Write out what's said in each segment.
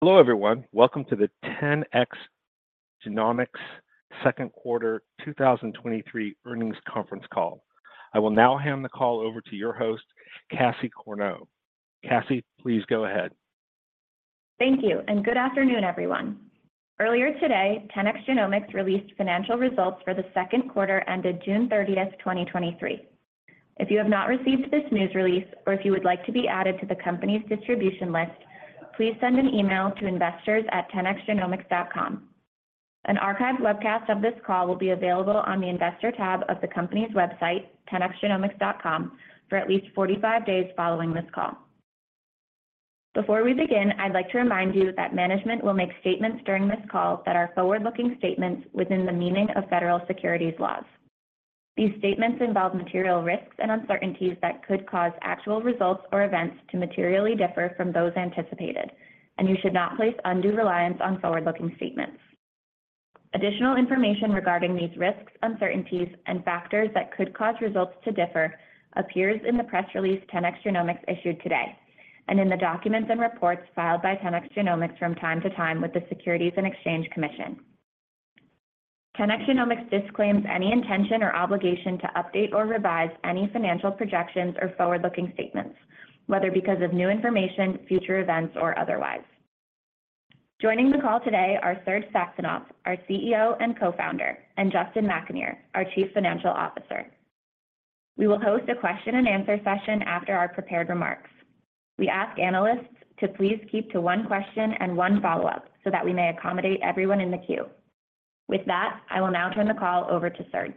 Hello, everyone. Welcome to the 10x Genomics second quarter 2023 earnings conference call. I will now hand the call over to your host, Cassie Corneau. Cassie, please go ahead. Thank you, and good afternoon, everyone. Earlier today, 10x Genomics released financial results for the second quarter ended June 30th, 2023. If you have not received this news release, or if you would like to be added to the company's distribution list, please send an email to investors@10xgenomics.com. An archived webcast of this call will be available on the Investor tab of the company's website, 10xgenomics.com, for at least 45 days following this call. Before we begin, I'd like to remind you that management will make statements during this call that are forward-looking statements within the meaning of federal securities laws. These statements involve material risks and uncertainties that could cause actual results or events to materially differ from those anticipated, and you should not place undue reliance on forward-looking statements. Additional information regarding these risks, uncertainties, and factors that could cause results to differ appears in the press release 10x Genomics issued today, and in the documents and reports filed by 10x Genomics from time to time with the Securities and Exchange Commission. 10x Genomics disclaims any intention or obligation to update or revise any financial projections or forward-looking statements, whether because of new information, future events, or otherwise. Joining the call today are Serge Saxonov, our CEO and co-founder, and Justin McAnear, our Chief Financial Officer. We will host a question and answer session after our prepared remarks. We ask analysts to please keep to one question and one follow-up so that we may accommodate everyone in the queue. With that, I will now turn the call over to Serge.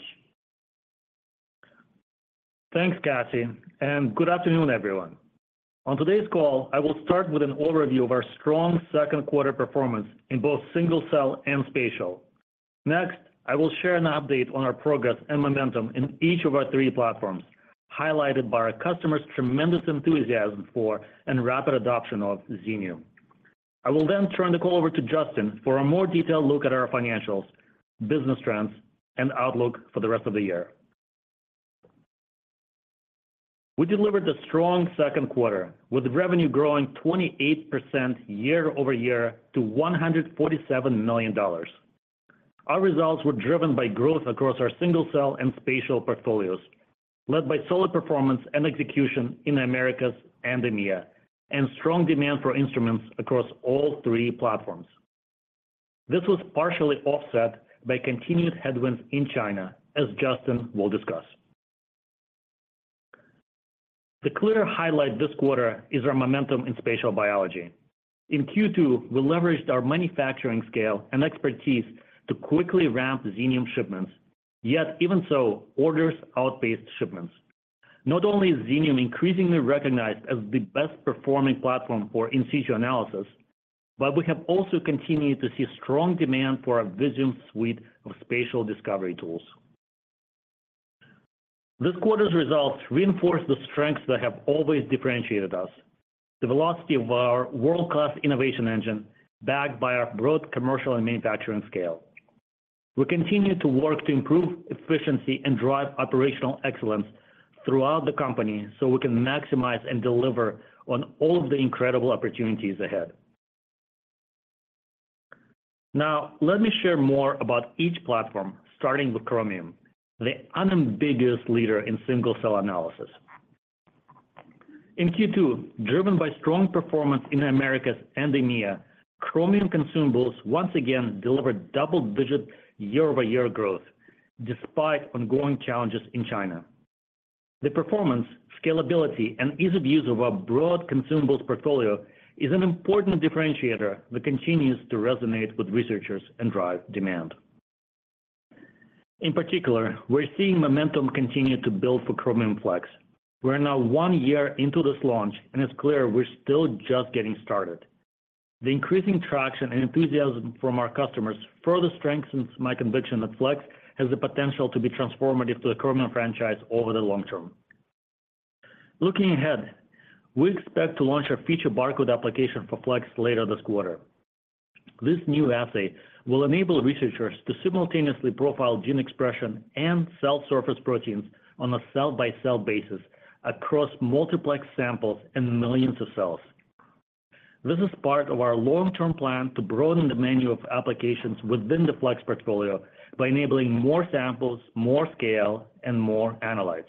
Thanks, Cassie, and good afternoon, everyone. On today's call, I will start with an overview of our strong second quarter performance in both single-cell and spatial. Next, I will share an update on our progress and momentum in each of our three platforms, highlighted by our customers' tremendous enthusiasm for and rapid adoption of Xenium. I will then turn the call over to Justin for a more detailed look at our financials, business trends, and outlook for the rest of the year. We delivered a strong second quarter, with revenue growing 28% year-over-year to $147 million. Our results were driven by growth across our single-cell and spatial portfolios, led by solid performance and execution in the Americas and EMEA, and strong demand for instruments across all three platforms. This was partially offset by continued headwinds in China, as Justin will discuss. The clear highlight this quarter is our momentum in spatial biology. In Q2, we leveraged our manufacturing scale and expertise to quickly ramp Xenium shipments, yet even so, orders outpaced shipments. Not only is Xenium increasingly recognized as the best-performing platform for in situ analysis, but we have also continued to see strong demand for our Visium suite of spatial discovery tools. This quarter's results reinforce the strengths that have always differentiated us: the velocity of our world-class innovation engine, backed by our broad commercial and manufacturing scale. We continue to work to improve efficiency and drive operational excellence throughout the company so we can maximize and deliver on all of the incredible opportunities ahead. Now, let me share more about each platform, starting with Chromium, the unambiguous leader in single-cell analysis. In Q2, driven by strong performance in the Americas and EMEA, Chromium consumables once again delivered double-digit year-over-year growth, despite ongoing challenges in China. The performance, scalability, and ease of use of our broad consumables portfolio is an important differentiator that continues to resonate with researchers and drive demand. In particular, we're seeing momentum continue to build for Chromium Flex. We're now 1 year into this launch, and it's clear we're still just getting started. The increasing traction and enthusiasm from our customers further strengthens my conviction that Flex has the potential to be transformative to the Chromium franchise over the long term. Looking ahead, we expect to launch our feature barcode application for Flex later this quarter. This new assay will enable researchers to simultaneously profile gene expression and cell surface proteins on a cell-by-cell basis across multiplex samples and millions of cells. This is part of our long-term plan to broaden the menu of applications within the Flex portfolio by enabling more samples, more scale, and more analytes.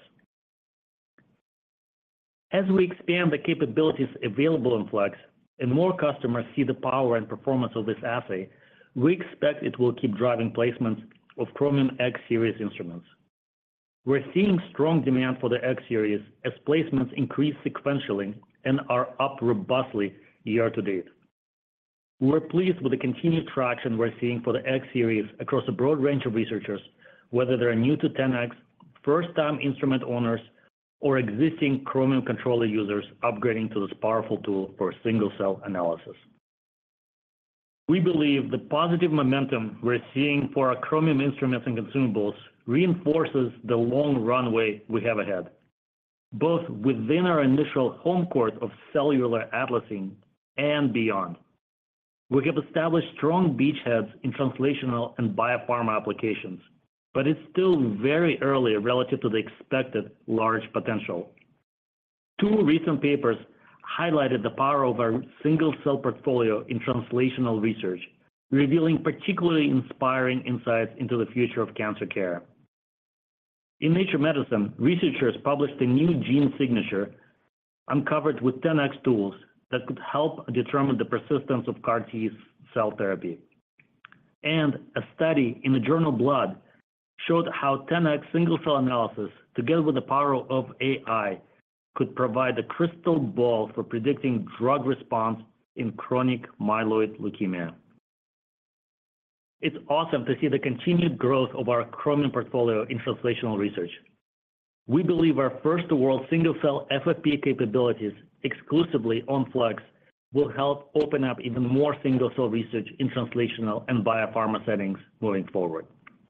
As we expand the capabilities available in Flex and more customers see the power and performance of this assay, we expect it will keep driving placements of Chromium X Series instruments. We're seeing strong demand for the X Series as placements increase sequentially and are up robustly year to date. We're pleased with the continued traction we're seeing for the X Series across a broad range of researchers, whether they're new to 10x, first-time instrument owners, or existing Chromium Controller users upgrading to this powerful tool for single-cell analysis. We believe the positive momentum we're seeing for our Chromium instruments and consumables reinforces the long runway we have ahead, both within our initial home court of cellular atlasing and beyond. We have established strong beachheads in translational and biopharma applications, but it's still very early relative to the expected large potential. Two recent papers highlighted the power of our single-cell portfolio in translational research, revealing particularly inspiring insights into the future of cancer care. In Nature Medicine, researchers published a new gene signature uncovered with 10x tools that could help determine the persistence of CAR T cell therapy. And a study in the journal Blood showed how 10x single-cell analysis, together with the power of AI, could provide a crystal ball for predicting drug response in chronic myeloid leukemia. It's awesome to see the continued growth of our Chromium portfolio in translational research. We believe our first-to-world single-cell FFPE capabilities exclusively on Flex will help open up even more single-cell research in translational and biopharma settings moving forward.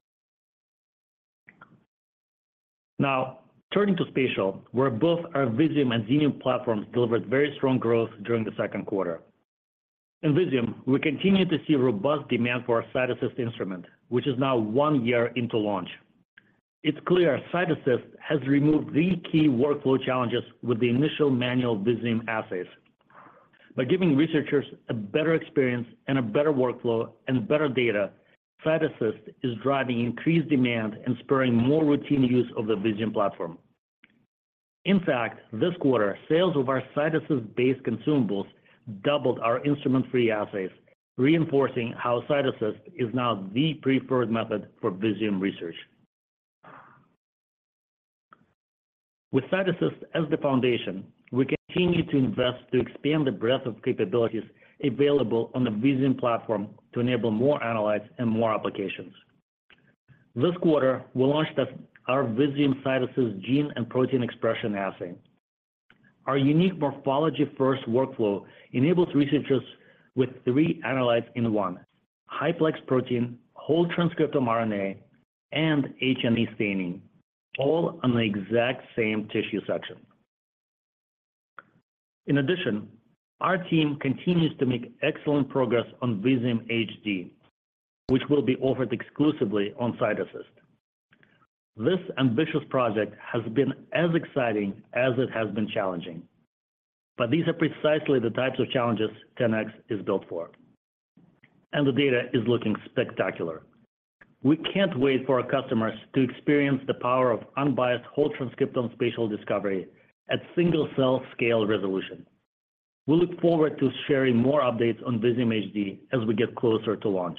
Now, turning to spatial, where both our Visium and Xenium platforms delivered very strong growth during the second quarter. In Visium, we continue to see robust demand for our CytAssist instrument, which is now 1 year into launch. It's clear CytAssist has removed the key workflow challenges with the initial manual Visium assays. By giving researchers a better experience and a better workflow and better data, CytAssist is driving increased demand and spurring more routine use of the Visium platform. In fact, this quarter, sales of our CytAssist-based consumables doubled our instrument-free assays, reinforcing how CytAssist is now the preferred method for Visium research. With CytAssist as the foundation, we continue to invest to expand the breadth of capabilities available on the Visium platform to enable more analytes and more applications. This quarter, we launched our Visium CytAssist gene and protein expression assay. Our unique morphology-first workflow enables researchers with 3 analytes in one: high-plex protein, whole transcriptome RNA, and H&E staining, all on the exact same tissue section. In addition, our team continues to make excellent progress on Visium HD, which will be offered exclusively on CytAssist. This ambitious project has been as exciting as it has been challenging. But these are precisely the types of challenges 10x is built for. And the data is looking spectacular. We can't wait for our customers to experience the power of unbiased whole transcriptome spatial discovery at single-cell scale resolution. We look forward to sharing more updates on Visium HD as we get closer to launch.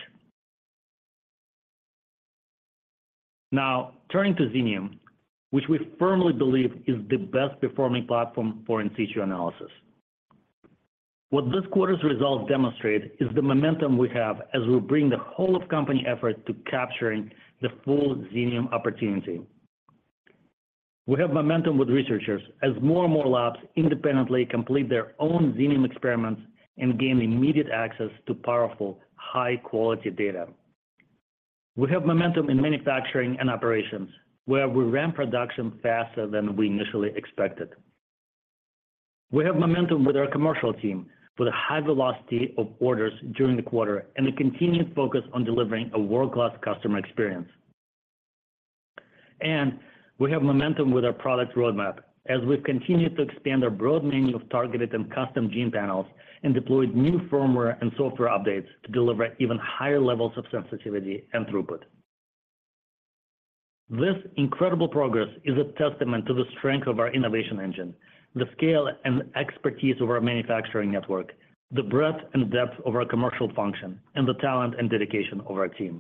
Now, turning to Xenium, which we firmly believe is the best performing platform for in situ analysis. What this quarter's results demonstrate is the momentum we have as we bring the whole of company effort to capturing the full Xenium opportunity. We have momentum with researchers as more and more labs independently complete their own Xenium experiments and gain immediate access to powerful, high-quality data. We have momentum in manufacturing and operations, where we ramp production faster than we initially expected. We have momentum with our commercial team, with a high velocity of orders during the quarter and a continued focus on delivering a world-class customer experience. And we have momentum with our product roadmap as we've continued to expand our broad menu of targeted and custom gene panels and deployed new firmware and software updates to deliver even higher levels of sensitivity and throughput. This incredible progress is a testament to the strength of our innovation engine, the scale and expertise of our manufacturing network, the breadth and depth of our commercial function, and the talent and dedication of our team.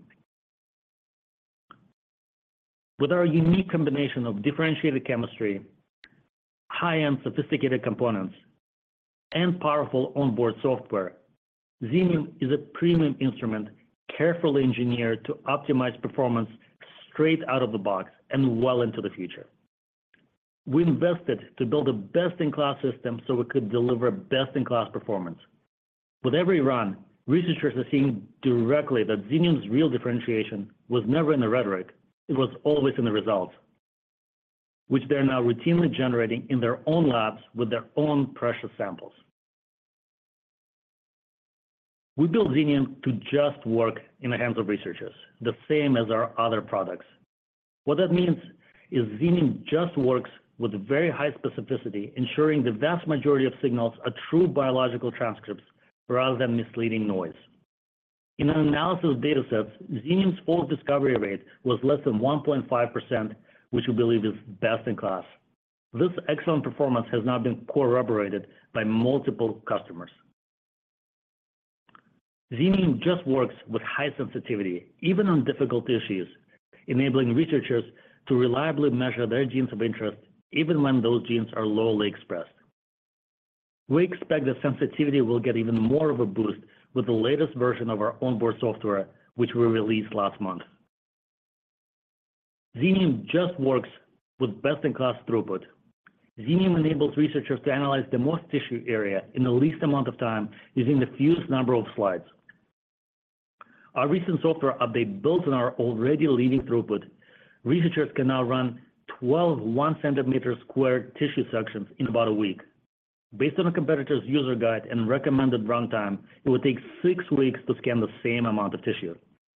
With our unique combination of differentiated chemistry, high-end sophisticated components, and powerful onboard software, Xenium is a premium instrument carefully engineered to optimize performance straight out of the box and well into the future. We invested to build a best-in-class system so we could deliver best-in-class performance. With every run, researchers are seeing directly that Xenium's real differentiation was never in the rhetoric, it was always in the results, which they're now routinely generating in their own labs with their own precious samples. We built Xenium to just work in the hands of researchers, the same as our other products. What that means is Xenium just works with very high specificity, ensuring the vast majority of signals are true biological transcripts rather than misleading noise. In an analysis of datasets, Xenium's false discovery rate was less than 1.5%, which we believe is best in class. This excellent performance has now been corroborated by multiple customers. Xenium just works with high sensitivity, even on difficult issues, enabling researchers to reliably measure their genes of interest, even when those genes are lowly expressed. We expect that sensitivity will get even more of a boost with the latest version of our onboard software, which we released last month. Xenium just works with best-in-class throughput. Xenium enables researchers to analyze the most tissue area in the least amount of time using the fewest number of slides. Our recent software update builds on our already leading throughput. Researchers can now run 12 1-centimeter squared tissue sections in about a week. Based on a competitor's user guide and recommended runtime, it would take 6 weeks to scan the same amount of tissue.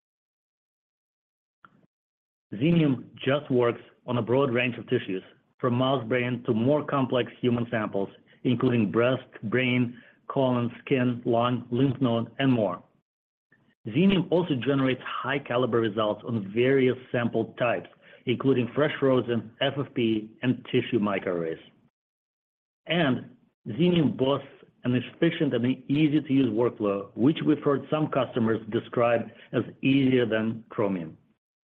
Xenium just works on a broad range of tissues, from mouse brain to more complex human samples, including breast, brain, colon, skin, lung, lymph node, and more. Xenium also generates high-caliber results on various sample types, including fresh frozen, FFP, and tissue microarrays. And Xenium boasts an efficient and easy-to-use workflow, which we've heard some customers describe as easier than Chromium.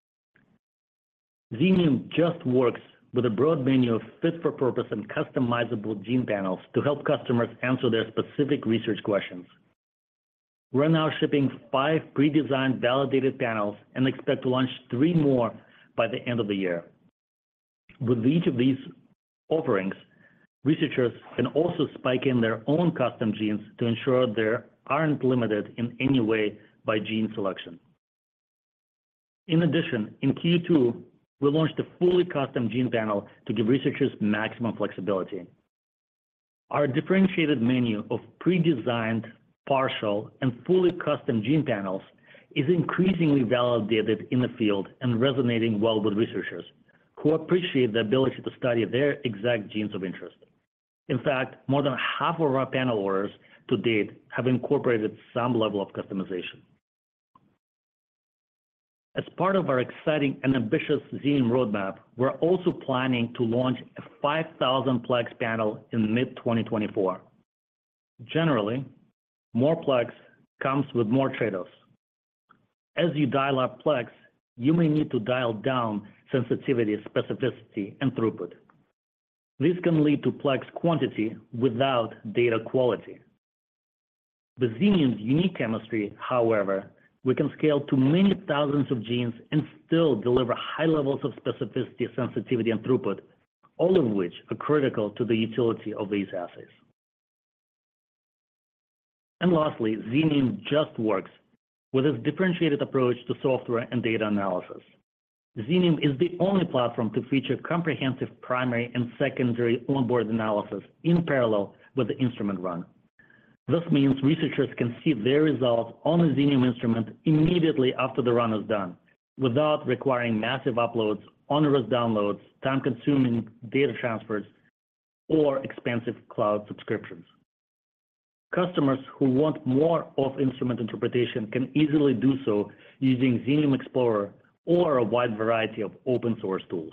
Xenium just works with a broad menu of fit-for-purpose and customizable gene panels to help customers answer their specific research questions. We're now shipping 5 pre-designed validated panels and expect to launch 3 more by the end of the year. With each of these offerings, researchers can also spike in their own custom genes to ensure they aren't limited in any way by gene selection. In addition, in Q2, we launched a fully custom gene panel to give researchers maximum flexibility. Our differentiated menu of pre-designed, partial, and fully custom gene panels is increasingly validated in the field and resonating well with researchers who appreciate the ability to study their exact genes of interest. In fact, more than half of our panel orders to date have incorporated some level of customization. As part of our exciting and ambitious Xenium roadmap, we're also planning to launch a 5,000-plex panel in mid-2024. Generally, more plex comes with more trade-offs. As you dial up plex, you may need to dial down sensitivity, specificity, and throughput. This can lead to plex quantity without data quality. With Xenium's unique chemistry, however, we can scale to many thousands of genes and still deliver high levels of specificity, sensitivity, and throughput, all of which are critical to the utility of these assays. And lastly, Xenium just works with its differentiated approach to software and data analysis. Xenium is the only platform to feature comprehensive primary and secondary onboard analysis in parallel with the instrument run. This means researchers can see their results on the Xenium instrument immediately after the run is done, without requiring massive uploads, onerous downloads, time-consuming data transfers, or expensive cloud subscriptions. Customers who want more of instrument interpretation can easily do so using Xenium Explorer or a wide variety of open source tools.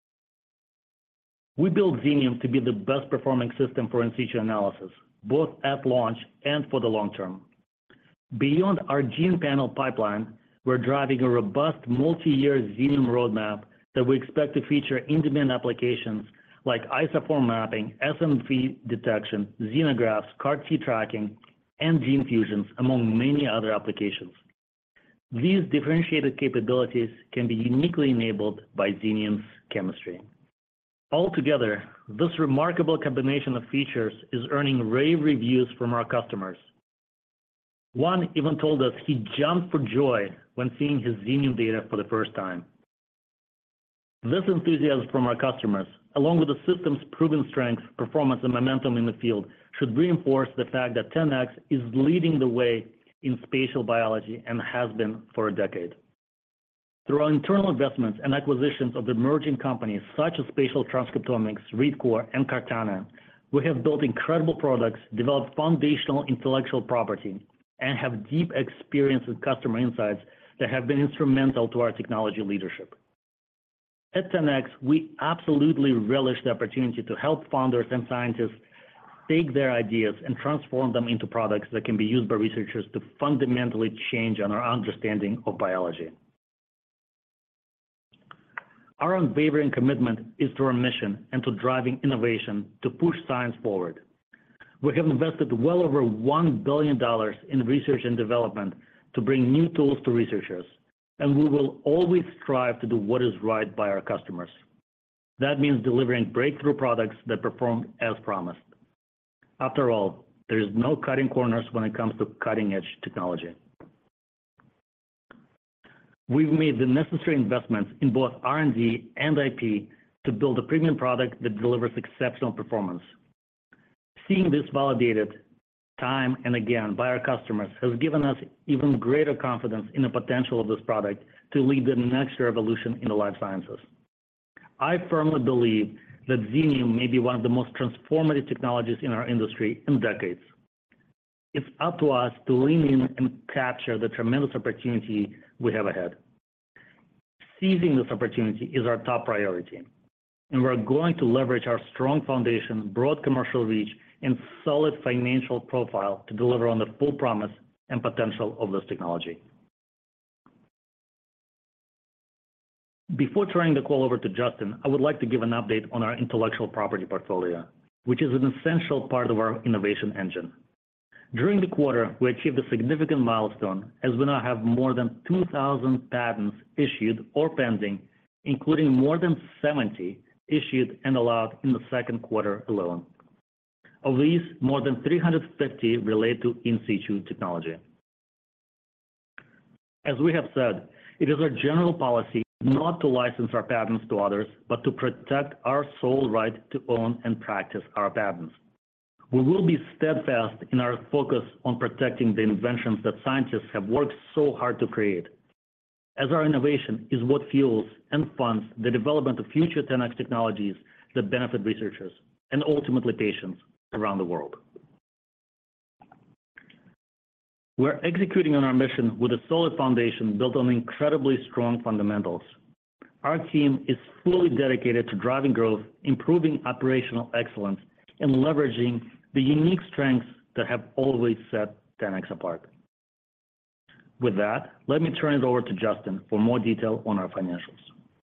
We built Xenium to be the best performing system for in situ analysis, both at launch and for the long term. Beyond our gene panel pipeline, we're driving a robust multi-year Xenium roadmap that we expect to feature in-demand applications like isoform mapping, SNP detection, xenografts, CAR-T tracking, and gene fusions, among many other applications. These differentiated capabilities can be uniquely enabled by Xenium's chemistry. Altogether, this remarkable combination of features is earning rave reviews from our customers. One even told us he jumped for joy when seeing his Xenium data for the first time. This enthusiasm from our customers, along with the system's proven strength, performance, and momentum in the field, should reinforce the fact that 10x is leading the way in spatial biology and has been for a decade. Through our internal investments and acquisitions of emerging companies such as Spatial Transcriptomics, ReadCoor, and Cartana, we have built incredible products, developed foundational intellectual property, and have deep experience with customer insights that have been instrumental to our technology leadership. At 10x, we absolutely relish the opportunity to help founders and scientists take their ideas and transform them into products that can be used by researchers to fundamentally change our understanding of biology. Our unwavering commitment is to our mission and to driving innovation to push science forward. We have invested well over $1 billion in research and development to bring new tools to researchers, and we will always strive to do what is right by our customers. That means delivering breakthrough products that perform as promised. After all, there is no cutting corners when it comes to cutting-edge technology. We've made the necessary investments in both R&D and IP to build a premium product that delivers exceptional performance. Seeing this validated time and again by our customers has given us even greater confidence in the potential of this product to lead the next revolution in the life sciences. I firmly believe that Xenium may be one of the most transformative technologies in our industry in decades. It's up to us to lean in and capture the tremendous opportunity we have ahead. Seizing this opportunity is our top priority, and we're going to leverage our strong foundation, broad commercial reach, and solid financial profile to deliver on the full promise and potential of this technology. Before turning the call over to Justin, I would like to give an update on our intellectual property portfolio, which is an essential part of our innovation engine. During the quarter, we achieved a significant milestone as we now have more than 2,000 patents issued or pending, including more than 70 issued and allowed in the second quarter alone. Of these, more than 350 relate to in situ technology. As we have said, it is our general policy not to license our patents to others, but to protect our sole right to own and practice our patents. We will be steadfast in our focus on protecting the inventions that scientists have worked so hard to create, as our innovation is what fuels and funds the development of future 10x technologies that benefit researchers and ultimately patients around the world. We're executing on our mission with a solid foundation built on incredibly strong fundamentals. Our team is fully dedicated to driving growth, improving operational excellence, and leveraging the unique strengths that have always set 10x apart. With that, let me turn it over to Justin for more detail on our financials.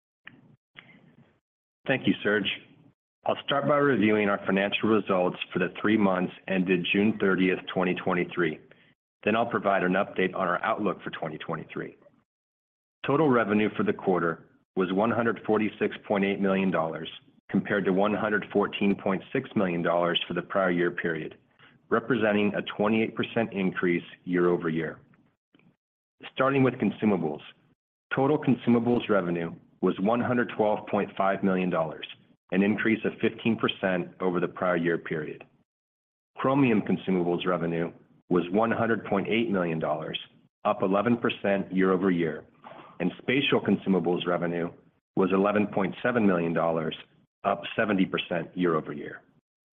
Thank you, Serge. I'll start by reviewing our financial results for the 3 months ended June 30th, 2023. Then I'll provide an update on our outlook for 2023. Total revenue for the quarter was $146.8 million, compared to $114.6 million for the prior year period, representing a 28% increase year-over-year. Starting with consumables, total consumables revenue was $112.5 million, an increase of 15% over the prior year period. Chromium consumables revenue was $100.8 million, up 11% year-over-year, and spatial consumables revenue was $11.7 million, up 70% year-over-year.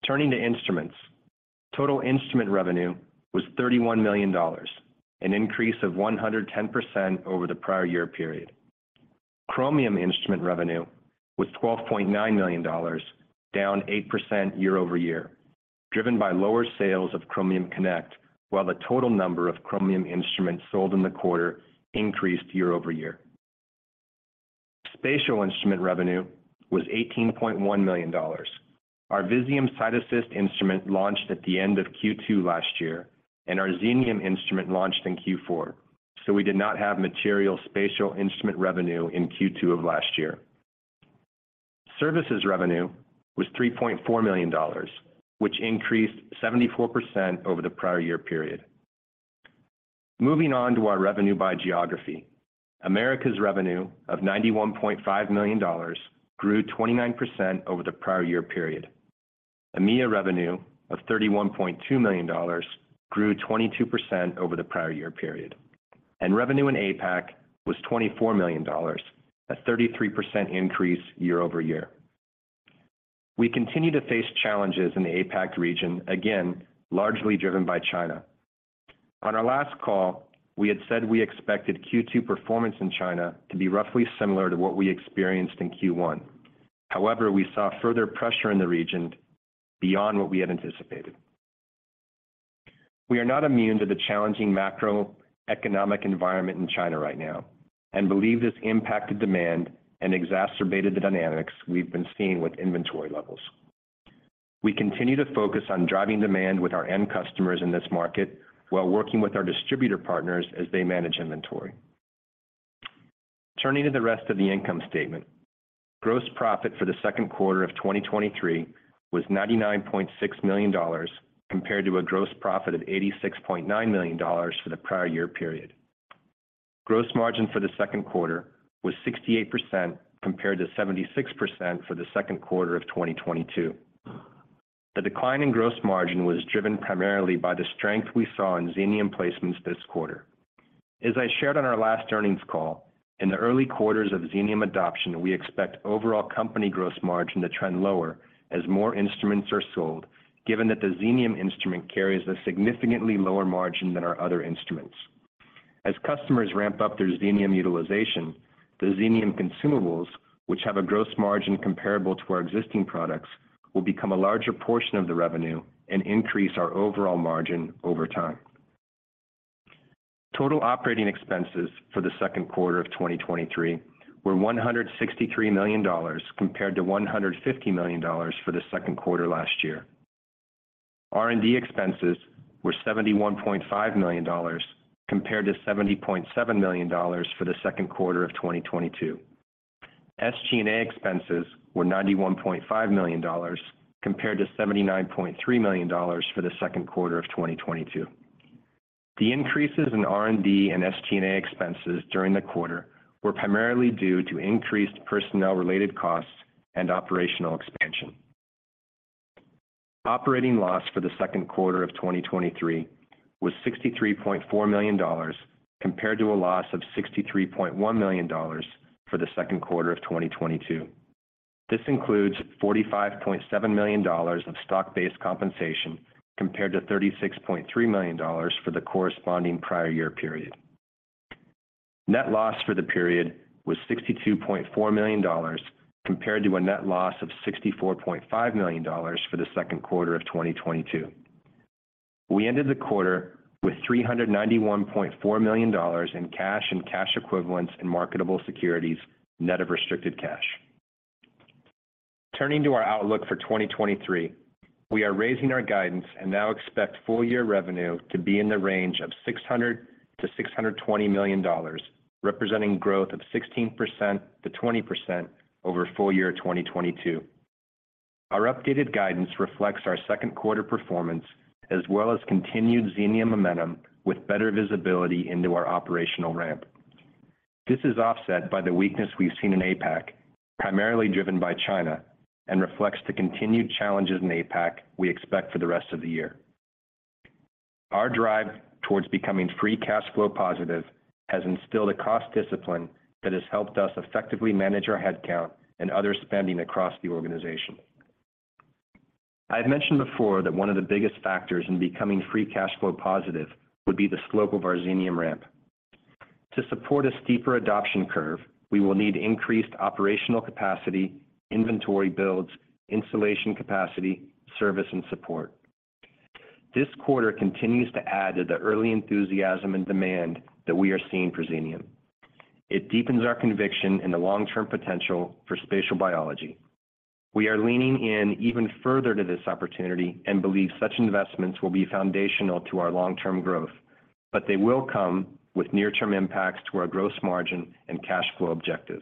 Turning to instruments. Total instrument revenue was $31 million, an increase of 110% over the prior year period. Chromium instrument revenue was $12.9 million, down 8% year-over-year, driven by lower sales of Chromium Connect, while the total number of Chromium instruments sold in the quarter increased year-over-year. Spatial instrument revenue was $18.1 million. Our Visium CytAssist instrument launched at the end of Q2 last year, and our Xenium instrument launched in Q4, so we did not have material spatial instrument revenue in Q2 of last year. Services revenue was $3.4 million, which increased 74% over the prior year period. Moving on to our revenue by geography. Americas revenue of $91.5 million grew 29% over the prior year period. EMEA revenue of $31.2 million grew 22% over the prior year period. And revenue in APAC was $24 million, a 33% increase year-over-year. We continue to face challenges in the APAC region, again, largely driven by China. On our last call, we had said we expected Q2 performance in China to be roughly similar to what we experienced in Q1. However, we saw further pressure in the region beyond what we had anticipated. We are not immune to the challenging macroeconomic environment in China right now, and believe this impacted demand and exacerbated the dynamics we've been seeing with inventory levels. We continue to focus on driving demand with our end customers in this market, while working with our distributor partners as they manage inventory. Turning to the rest of the income statement. Gross profit for the second quarter of 2023 was $99.6 million, compared to a gross profit of $86.9 million for the prior year period. Gross margin for the second quarter was 68%, compared to 76% for the second quarter of 2022. The decline in gross margin was driven primarily by the strength we saw in Xenium placements this quarter. As I shared on our last earnings call, in the early quarters of Xenium adoption, we expect overall company gross margin to trend lower as more instruments are sold, given that the Xenium instrument carries a significantly lower margin than our other instruments. As customers ramp up their Xenium utilization, the Xenium consumables, which have a gross margin comparable to our existing products, will become a larger portion of the revenue and increase our overall margin over time. Total operating expenses for the second quarter of 2023 were $163 million, compared to $150 million for the second quarter last year. R&D expenses were $71.5 million, compared to $70.7 million for the second quarter of 2022. SG&A expenses were $91.5 million, compared to $79.3 million for the second quarter of 2022. The increases in R&D and SG&A expenses during the quarter were primarily due to increased personnel-related costs and operational expansion. Operating loss for the second quarter of 2023 was $63.4 million, compared to a loss of $63.1 million for the second quarter of 2022. This includes $45.7 million of stock-based compensation, compared to $36.3 million for the corresponding prior year period. Net loss for the period was $62.4 million, compared to a net loss of $64.5 million for the second quarter of 2022. We ended the quarter with $391.4 million in cash and cash equivalents and marketable securities, net of restricted cash. Turning to our outlook for 2023, we are raising our guidance and now expect full year revenue to be in the range of $600 million-$620 million, representing growth of 16%-20% over full year 2022. Our updated guidance reflects our second quarter performance, as well as continued Xenium momentum with better visibility into our operational ramp. This is offset by the weakness we've seen in APAC, primarily driven by China, and reflects the continued challenges in APAC we expect for the rest of the year. Our drive towards becoming free cash flow positive has instilled a cost discipline that has helped us effectively manage our headcount and other spending across the organization. I have mentioned before that one of the biggest factors in becoming free cash flow positive would be the slope of our Xenium ramp. To support a steeper adoption curve, we will need increased operational capacity, inventory builds, installation capacity, service, and support. This quarter continues to add to the early enthusiasm and demand that we are seeing for Xenium. It deepens our conviction in the long-term potential for spatial biology. We are leaning in even further to this opportunity and believe such investments will be foundational to our long-term growth, but they will come with near-term impacts to our gross margin and cash flow objectives.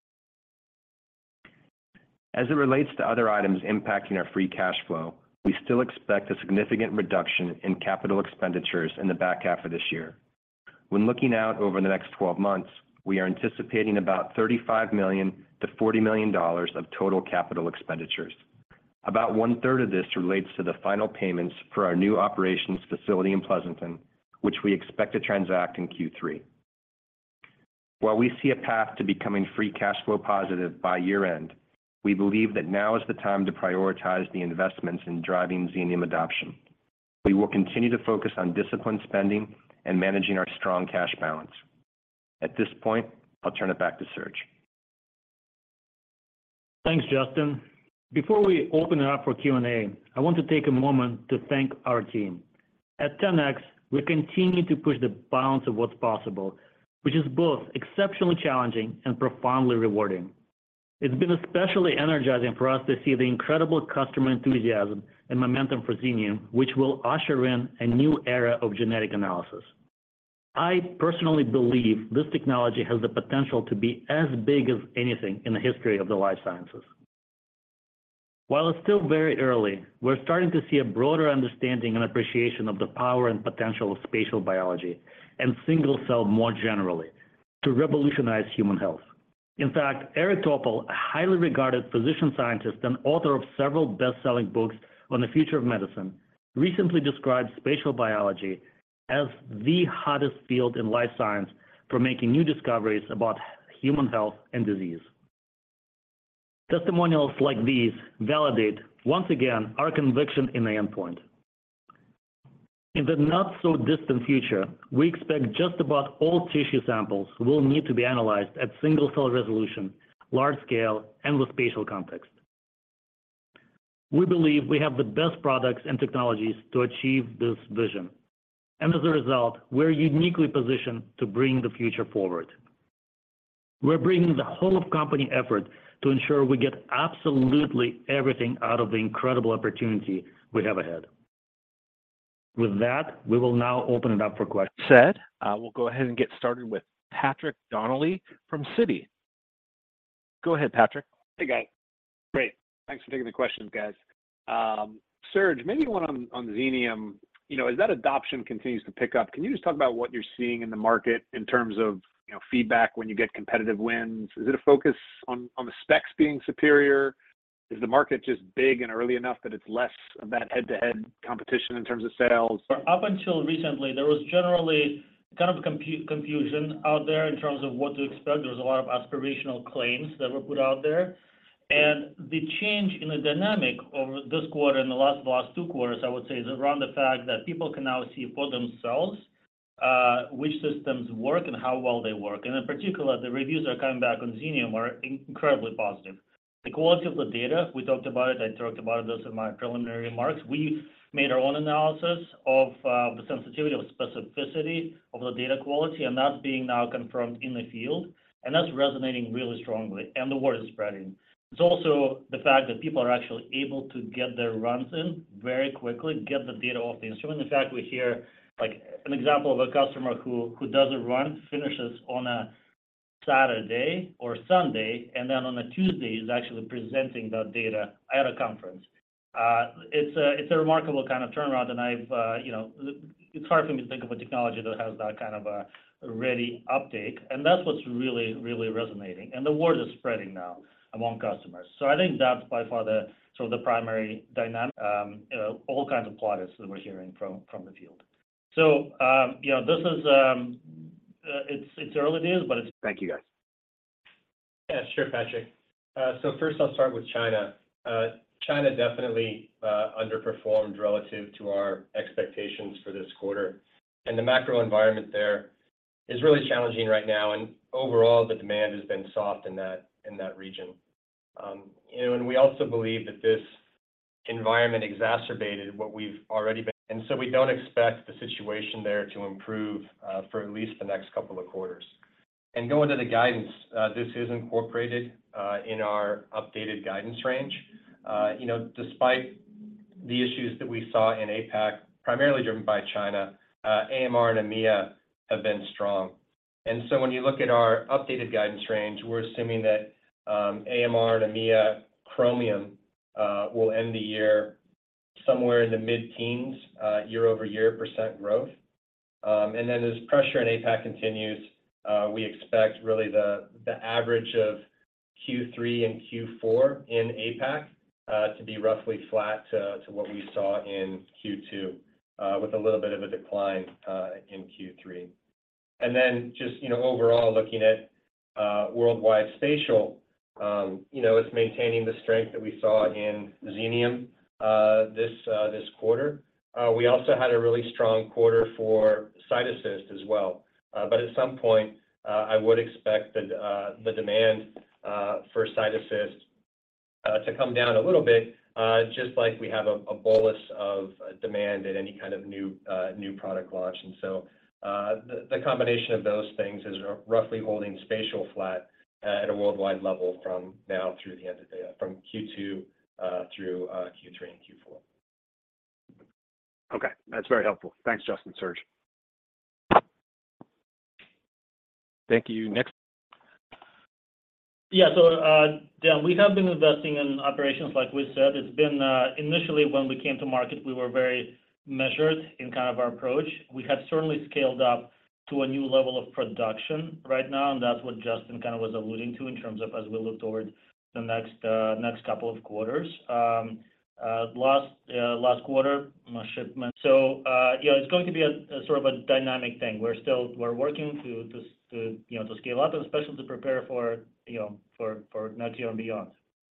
As it relates to other items impacting our free cash flow, we still expect a significant reduction in capital expenditures in the back half of this year. When looking out over the next 12 months, we are anticipating about $35 million to $40 million of total capital expenditures. About one-third of this relates to the final payments for our new operations facility in Pleasanton, which we expect to transact in Q3. While we see a path to becoming free cash flow positive by year-end, we believe that now is the time to prioritize the investments in driving Xenium adoption. We will continue to focus on disciplined spending and managing our strong cash balance. At this point, I'll turn it back to Serge. Thanks, Justin. Before we open it up for Q&A, I want to take a moment to thank our team. At 10x, we continue to push the bounds of what's possible, which is both exceptionally challenging and profoundly rewarding. It's been especially energizing for us to see the incredible customer enthusiasm and momentum for Xenium, which will usher in a new era of genetic analysis. I personally believe this technology has the potential to be as big as anything in the history of the life sciences. While it's still very early, we're starting to see a broader understanding and appreciation of the power and potential of spatial biology and single cell more generally to revolutionize human health. In fact, Eric Topol, a highly regarded physician scientist and author of several best-selling books on the future of medicine, recently described spatial biology as the hottest field in life science for making new discoveries about human health and disease. Testimonials like these validate, once again, our conviction in the endpoint. In the not-so-distant future, we expect just about all tissue samples will need to be analyzed at single-cell resolution, large scale, and with spatial context. We believe we have the best products and technologies to achieve this vision, and as a result, we're uniquely positioned to bring the future forward. We're bringing the whole of company effort to ensure we get absolutely everything out of the incredible opportunity we have ahead. With that, we will now open it up for questions. We'll go ahead and get started with Patrick Donnelly from Citi. Go ahead, Patrick. Hey, guys. Great. Thanks for taking the questions, guys. Serge, maybe one on Xenium. You know, as that adoption continues to pick up, can you just talk about what you're seeing in the market in terms of, you know, feedback when you get competitive wins? Is it a focus on the specs being superior? Is the market just big and early enough that it's less of that head-to-head competition in terms of sales? Up until recently, there was generally kind of confusion out there in terms of what to expect. There was a lot of aspirational claims that were put out there. And the change in the dynamic over this quarter and the last two quarters, I would say, is around the fact that people can now see for themselves which systems work and how well they work. And in particular, the reviews that are coming back on Xenium are incredibly positive. The quality of the data, we talked about it. I talked about this in my preliminary remarks. We made our own analysis of the sensitivity of specificity of the data quality, and that's being now confirmed in the field. And that's resonating really strongly, and the word is spreading. It's also the fact that people are actually able to get their runs in very quickly, get the data off the instrument. In fact, we hear like an example of a customer who does a run, finishes on a Saturday or Sunday, and then on a Tuesday is actually presenting that data at a conference. It's a remarkable kind of turnaround, and it's hard for me to think of a technology that has that kind of a ready uptake, and that's what's really, really resonating. And the word is spreading now among customers. So I think that's by far the sort of the primary dynamic, all kinds of plaudits that we're hearing from the field. So, this is, it's early days, but it's... Thank you, guys. Yeah, sure, Patrick. So first I'll start with China. China definitely underperformed relative to our expectations for this quarter, and the macro environment there is really challenging right now, and overall, the demand has been soft in that region. And we also believe that this environment exacerbated what we've already been, and so we don't expect the situation there to improve for at least the next couple of quarters. And going to the guidance, this is incorporated in our updated guidance range. Despite the issues that we saw in APAC, primarily driven by China, AMR and EMEA have been strong. And so when you look at our updated guidance range, we're assuming that AMR and EMEA Chromium will end the year somewhere in the mid-teens year-over-year % growth. And then as pressure in APAC continues, we expect really the average of Q3 and Q4 in APAC to be roughly flat to what we saw in Q2, with a little bit of a decline in Q3. And then just, overall, looking at worldwide spatial, it's maintaining the strength that we saw in Xenium this quarter. We also had a really strong quarter for CytAssist as well. But at some point, I would expect the demand for CytAssist to come down a little bit, just like we have a bolus of demand at any kind of new product launch. And so the combination of those things is roughly holding spatial flat at a worldwide level from now through the end of from Q2 through Q3 and Q4. Okay, that's very helpful. Thanks, Justin. Serge. Thank you. Next. Yeah, so Dan, we have been investing in operations, like we said. It's been initially when we came to market, we were very measured in kind of our approach. We have certainly scaled up to a new level of production right now, and that's what Justin kind of was alluding to in terms of as we look towards the next couple of quarters. Last quarter shipment. So it's going to be a sort of a dynamic thing. We're working to scale up, and especially to prepare for next year and beyond.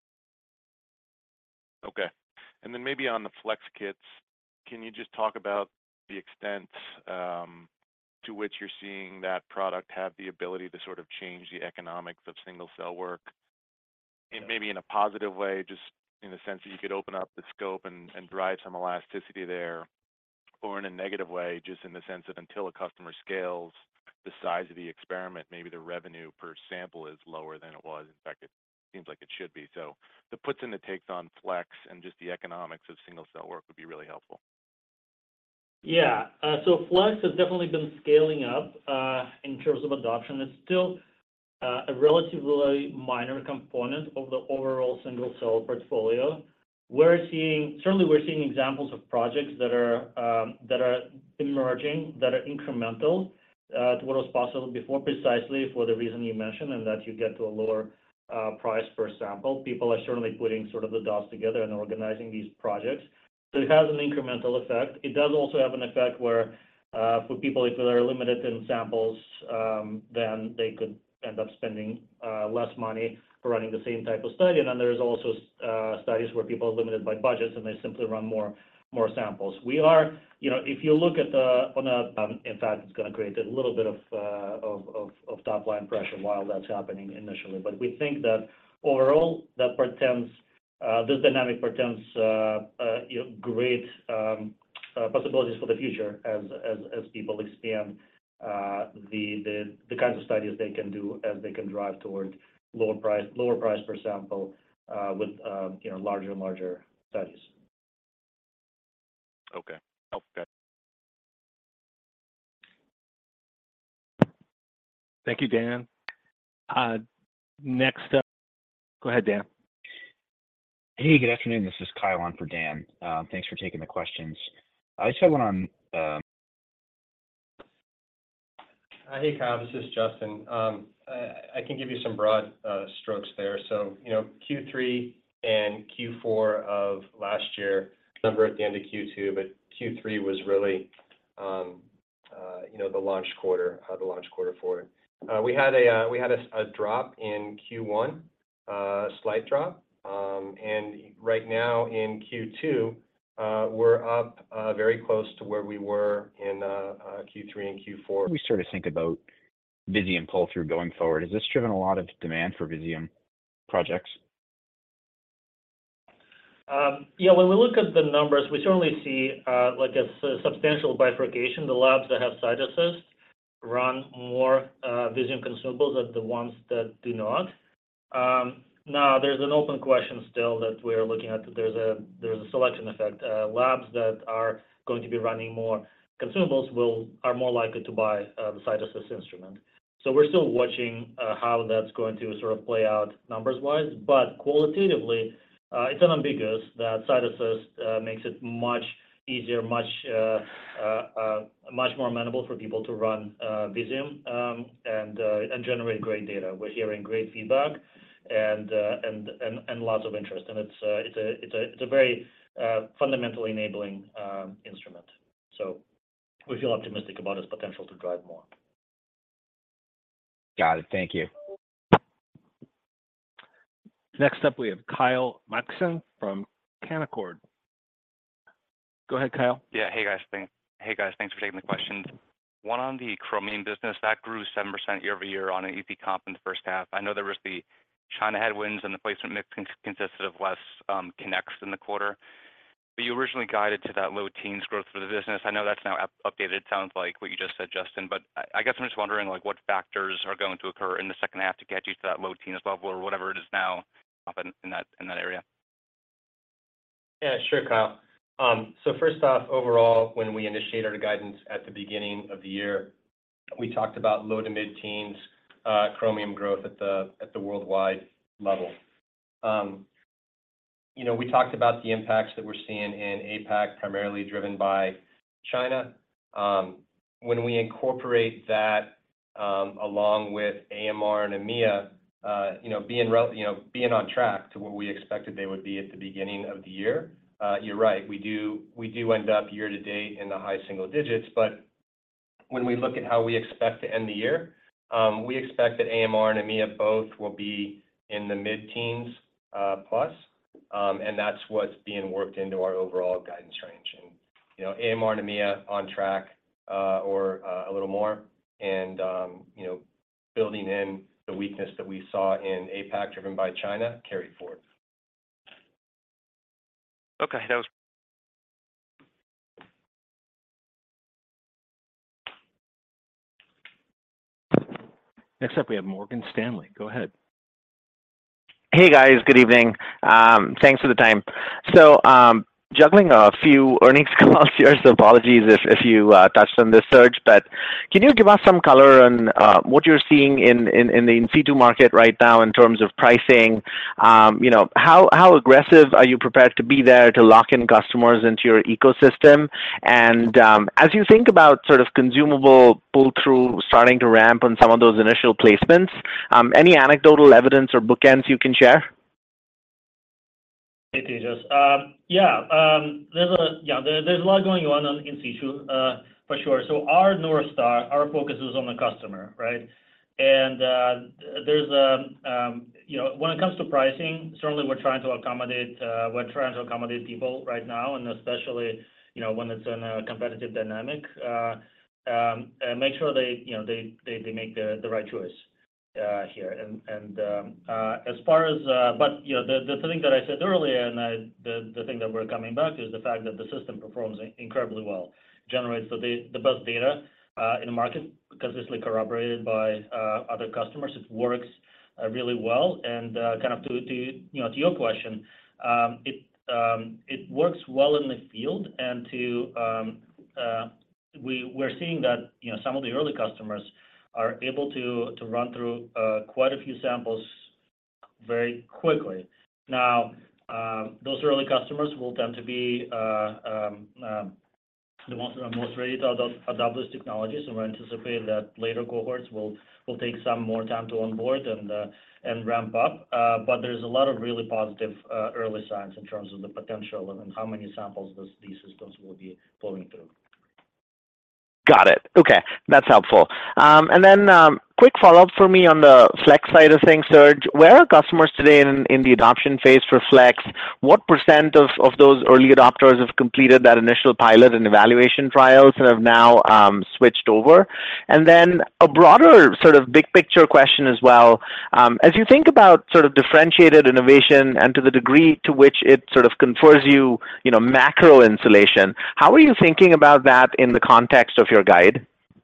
Okay, and then maybe on the Flex kits, can you just talk about the extent to which you're seeing that product have the ability to sort of change the economics of single cell work, and maybe in a positive way, just in the sense that you could open up the scope and drive some elasticity there, or in a negative way, just in the sense that until a customer scales the size of the experiment, maybe the revenue per sample is lower than it was. In fact, it seems like it should be. So the puts and the takes on Flex and just the economics of single cell work would be really helpful. Yeah, so Flex has definitely been scaling up in terms of adoption. It's still a relatively minor component of the overall single cell portfolio. We're seeing examples of projects that are emerging, that are incremental to what was possible before, precisely for the reason you mentioned, and that you get to a lower price per sample. People are certainly putting sort of the dots together and organizing these projects. So it has an incremental effect. It does also have an effect where for people, if they're limited in samples, then they could end up spending less money for running the same type of study. And then there's also studies where people are limited by budgets and they simply run more samples. We are, if you look at in fact, it's going to create a little bit of top line pressure while that's happening initially. But we think that overall, that portends, this dynamic portends great possibilities for the future as people expand the kinds of studies they can do as they can drive toward lower price per sample with larger and larger studies. Okay. Okay. Thank you, Dan. Next up, go ahead, Dan. Hey, good afternoon. This is Kyle on for Dan. Thanks for taking the questions. I just have one on. Hey, Kyle, this is Justin. I can give you some broad strokes there. So, Q3 and Q4 of last year, number at the end of Q2, but Q3 was really, the launch quarter for it. We had a drop in Q1, a slight drop, And right now in Q2, we're up very close to where we were in Q3 and Q4. We sort of think about Visium pull-through going forward. Has this driven a lot of demand for Visium projects? Yeah, when we look at the numbers, we certainly see like a substantial bifurcation. The labs that have CytAssist run more Visium consumables than the ones that do not. Now, there's an open question still that we're looking at. There's a selection effect. Labs that are going to be running more consumables are more likely to buy the CytAssist instrument. So we're still watching how that's going to sort of play out numbers-wise, but qualitatively, it's unambiguous that CytAssist makes it much easier, much more amenable for people to run Visium and generate great data. We're hearing great feedback and lots of interest, and it's a very fundamentally enabling instrument. So we feel optimistic about its potential to drive more. Got it. Thank you. Next up, we have Kyle Mikson from Canaccord. Go ahead, Kyle. Yeah. Hey, guys. Thanks for taking the questions. One on the Chromium business, that grew 7% year-over-year on an easy comp in the first half. I know there was the China headwinds and the placement mix consisted of less connects in the quarter. But you originally guided to that low teens growth for the business. I know that's now updated, it sounds like what you just said, Justin. But I guess I'm just wondering, like, what factors are going to occur in the second half to get you to that low teens level or whatever it is now in that area? Yeah, sure, Kyle. So first off, overall, when we initiated our guidance at the beginning of the year, we talked about low to mid-teens Chromium growth at the worldwide level. We talked about the impacts that we're seeing in APAC, primarily driven by China. When we incorporate that along with AMR and EMEA, being on track to what we expected they would be at the beginning of the year, you're right. We do end up year to date in the high single digits, but when we look at how we expect to end the year, we expect that AMR and EMEA both will be in the mid-teens plus, and that's what's being worked into our overall guidance range. And AMR and EMEA on track or a little more, and building in the weakness that we saw in APAC driven by China carried forward. Okay, that was. Next up, we have Morgan Stanley. Go ahead. Hey, guys. Good evening. Thanks for the time. So juggling a few earnings calls here, so apologies if you touched on this, Serge, but can you give us some color on what you're seeing in the in situ market right now in terms of pricing? How aggressive are you prepared to be there to lock in customers into your ecosystem? And as you think about sort of consumable pull-through starting to ramp on some of those initial placements, any anecdotal evidence or bookends you can share? Hey, Tejas. There's a lot going on in situ for sure. So our North Star, our focus is on the customer, right? And when it comes to pricing, certainly we're trying to accommodate people right now, and especially when it's in a competitive dynamic, make sure they make the right choice here. And as far as the thing that I said earlier, and the thing that we're coming back to is the fact that the system performs incredibly well, generates the best data in the market, consistently corroborated by other customers. It works really well, and kind of to your question, it works well in the field, and we're seeing that some of the early customers are able to run through quite a few samples very quickly. Now, those early customers will tend to be the most ready to adopt this technology, so we anticipate that later cohorts will take some more time to onboard and ramp up. But there's a lot of really positive early signs in terms of the potential and how many samples these systems will be flowing through. Got it. Okay, that's helpful. And then quick follow-up for me on the Flex side of things, Serge. Where are customers today in the adoption phase for Flex? What percent of those early adopters have completed that initial pilot and evaluation trials and have now switched over? And then a broader sort of big picture question as well. As you think about sort of differentiated innovation and to the degree to which it sort of confers you, macro insulation, how are you thinking about that in the context of your guide?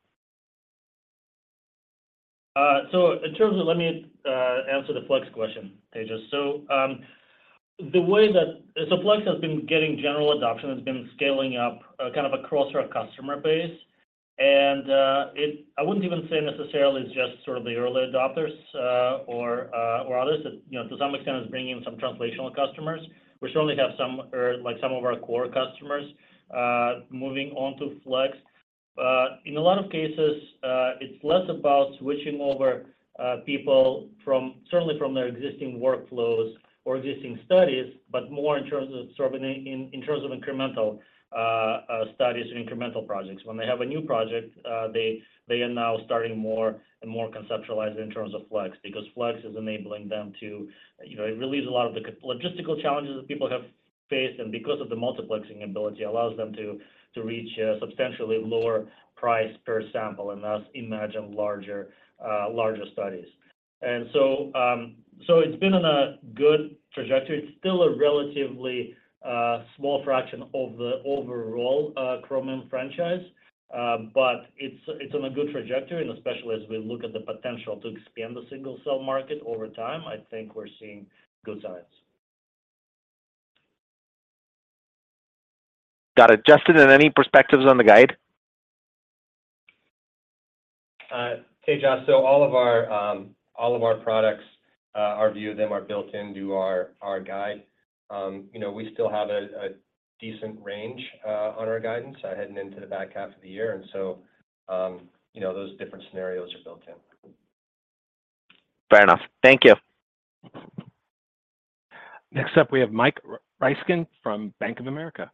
So in terms of, let me answer the Flex question, Tejas. So the way that, so Flex has been getting general adoption, has been scaling up kind of across our customer base. And I wouldn't even say necessarily it's just sort of the early adopters or others. That, to some extent, is bringing in some translational customers. We certainly have some of our core customers moving on to Flex. In a lot of cases, it's less about switching over people certainly from their existing workflows or existing studies, but more in terms of sort of in terms of incremental studies and incremental projects. When they have a new project, they are now starting more and more conceptualized in terms of Flex, because Flex is enabling them to, it relieves a lot of the logistical challenges that people have faced, and because of the multiplexing ability, allows them to reach a substantially lower price per sample and thus imagine larger studies. And so it's been on a good trajectory. It's still a relatively small fraction of the overall Chromium franchise, but it's on a good trajectory, and especially as we look at the potential to expand the single cell market over time, I think we're seeing good signs. Got it. Justin, and any perspectives on the guide? Tejas, so all of our products, our view of them are built into our guide. We still have a decent range on our guidance heading into the back half of the year, and so those different scenarios are built in. Fair enough. Thank you. Next up, we have Mike Ryskin from Bank of America.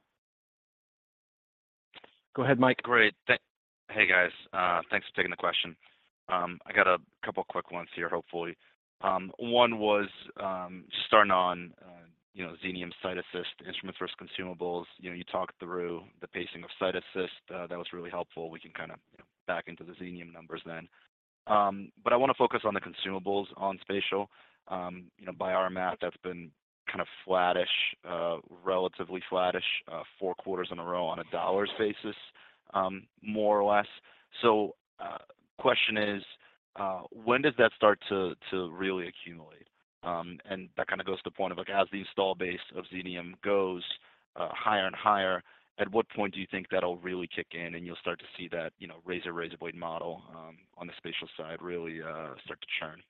Go ahead, Mike. Great. Hey, guys. Thanks for taking the question. I got a couple quick ones here, hopefully. One was just starting on, Xenium CytAssist, instruments versus consumables. You talked through the pacing of CytAssist. That was really helpful. We can kind of back into the Xenium numbers then. But I want to focus on the consumables on spatial. By our math, that's been kind of flattish, relatively flattish, 4 quarters in a row on a dollars basis, more or less. So question is, when does that start to really accumulate? And that kind of goes to the point of, as the install base of Xenium goes higher and higher, at what point do you think that'll really kick in and you'll start to see that, razor blade model on the spatial side really start to churn?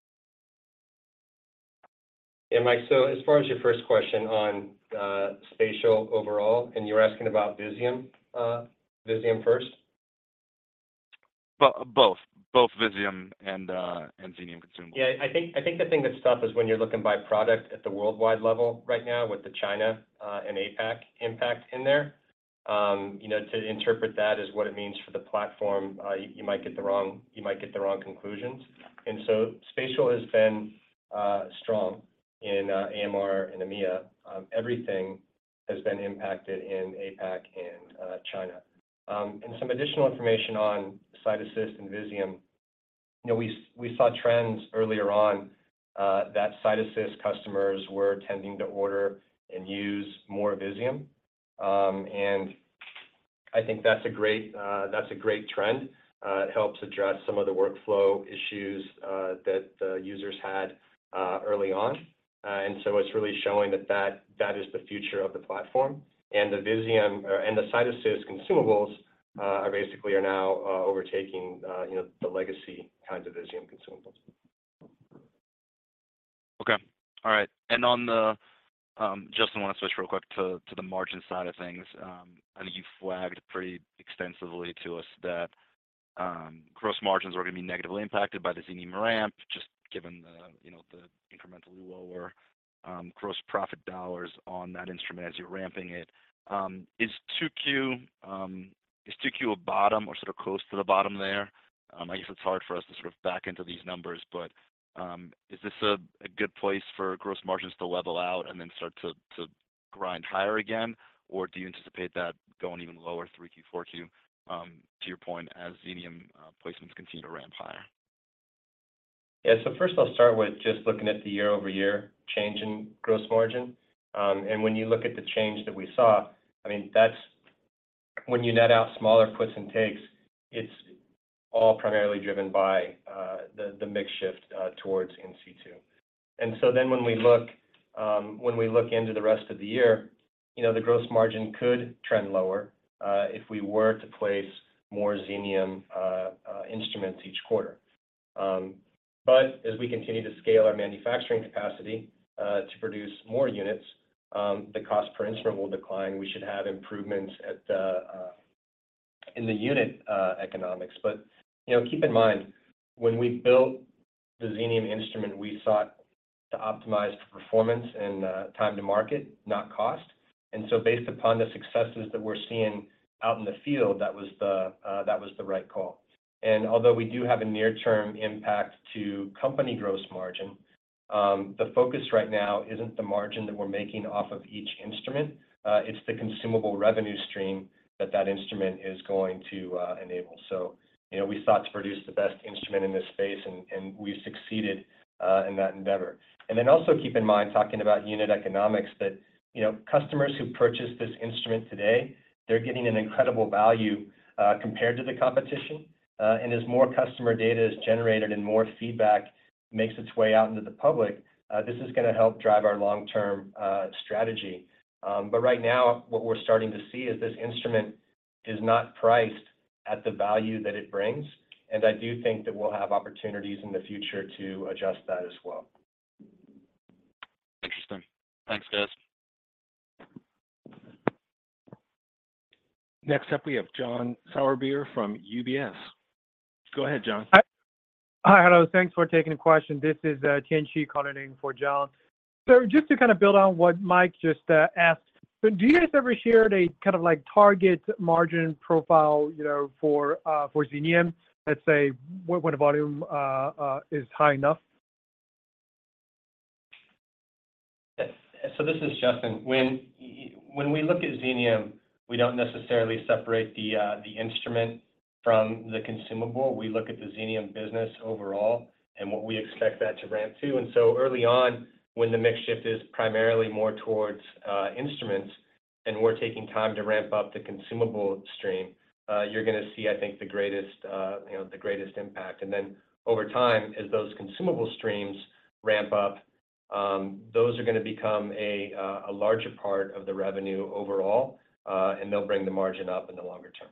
Yeah, Mike, so as far as your first question on spatial overall, and you're asking about Visium first? Both Visium and Xenium consumables. Yeah, I think the thing that's tough is when you're looking by product at the worldwide level right now with the China and APAC impact in there. To interpret that as what it means for the platform, you might get the wrong conclusions. And so spatial has been strong in AMR and EMEA. Everything has been impacted in APAC and China. And some additional information on CytAssist and Visium. We saw trends earlier on that CytAssist customers were tending to order and use more Visium, and I think that's a great trend. It helps address some of the workflow issues that the users had early on, and so it's really showing that is the future of the platform. And the Visium and the CytAssist consumables are now overtaking the legacy kinds of Visium consumables. Okay. All right. And on the Justin, I want to switch real quick to the margin side of things. I think you flagged pretty extensively to us that gross margins are going to be negatively impacted by the Xenium ramp, just given the incrementally lower gross profit dollars on that instrument as you're ramping it. Is 2Q a bottom or sort of close to the bottom there? I guess it's hard for us to sort of back into these numbers, but is this a good place for gross margins to level out and then start to grind higher again? Or do you anticipate that going even lower, 3Q, 4Q, to your point, as Xenium placements continue to ramp higher? Yeah. So first I'll start with just looking at the year-over-year change in gross margin. And when you look at the change that we saw, I mean, that's when you net out smaller puts and takes, it's all primarily driven by the mix shift towards in situ. And so then when we look into the rest of the year, you know, the gross margin could trend lower if we were to place more Xenium instruments each quarter. But as we continue to scale our manufacturing capacity to produce more units, the cost per instrument will decline. We should have improvements in the unit economics. But, you know, keep in mind, when we built the Xenium instrument, we sought to optimize for performance and time to market, not cost. And so based upon the successes that we're seeing out in the field, that was the right call. And although we do have a near-term impact to company gross margin, the focus right now isn't the margin that we're making off of each instrument. It's the consumable revenue stream that instrument is going to enable. So, you know, we sought to produce the best instrument in this space, and we've succeeded in that endeavor. And then also keep in mind, talking about unit economics, that, you know, customers who purchase this instrument today, they're getting an incredible value compared to the competition. And as more customer data is generated and more feedback makes its way out into the public, this is going to help drive our long-term strategy. But right now, what we're starting to see is this instrument is not priced at the value that it brings, and I do think that we'll have opportunities in the future to adjust that as well. Interesting. Thanks, guys. Next up, we have John Sourbeer from UBS. Go ahead, John. Hi, hello. Thanks for taking the question. This is Tianchi calling in for John. So just to kind of build on what Mike just asked, so do you guys ever share a kind of like target margin profile, you know, for Xenium, let's say when the volume is high enough? So this is Justin. When we look at Xenium, we don't necessarily separate the instrument from the consumable. We look at the Xenium business overall and what we expect that to ramp to. And so early on, when the mix shift is primarily more towards instruments, and we're taking time to ramp up the consumable stream, you're going to see, I think, the greatest impact. And then over time, as those consumable streams ramp up, those are going to become a larger part of the revenue overall, and they'll bring the margin up in the longer term.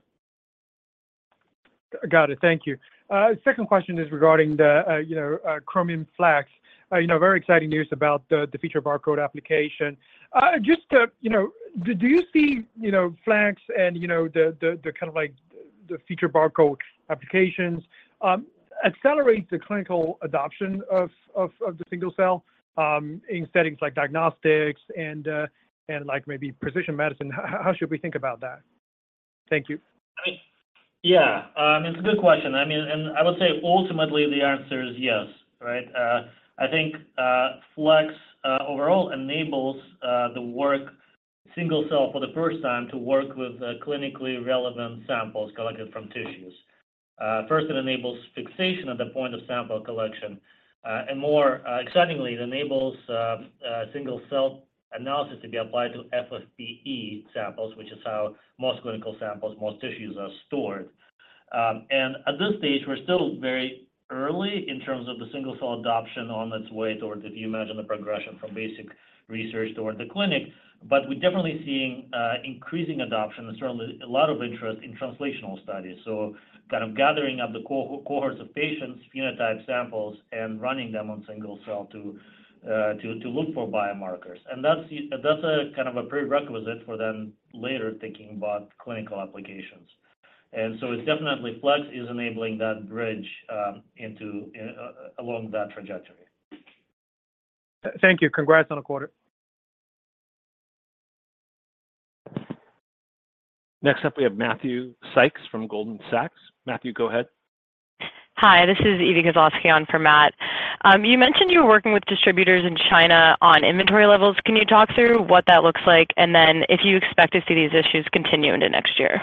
Got it. Thank you. Second question is regarding the Chromium Flex. Very exciting news about the feature barcode application. Do you see Flex and the kind of like the feature barcode applications accelerate the clinical adoption of the single cell in settings like diagnostics and like maybe precision medicine? How should we think about that? Thank you. It's a good question. And I would say ultimately the answer is yes, right? I think Flex overall enables the work single cell for the first time to work with clinically relevant samples collected from tissues. First, it enables fixation at the point of sample collection. And more excitingly, it enables single cell analysis to be applied to FFPE samples, which is how most clinical samples, most tissues are stored. And at this stage, we're still very early in terms of the single cell adoption on its way towards, if you imagine the progression from basic research toward the clinic. But we're definitely seeing increasing adoption and certainly a lot of interest in translational studies. So kind of gathering up the cohorts of patients, phenotype samples, and running them on single cell to look for biomarkers. And that's a kind of a prerequisite for then later thinking about clinical applications. And so it's definitely Flex is enabling that bridge along that trajectory. Thank you. Congrats on the quarter. Next up, we have Matthew Sykes from Goldman Sachs. Matthew, go ahead. Hi, this is Evie Kozlowski on for Matt. You mentioned you were working with distributors in China on inventory levels. Can you talk through what that looks like, and then if you expect to see these issues continue into next year?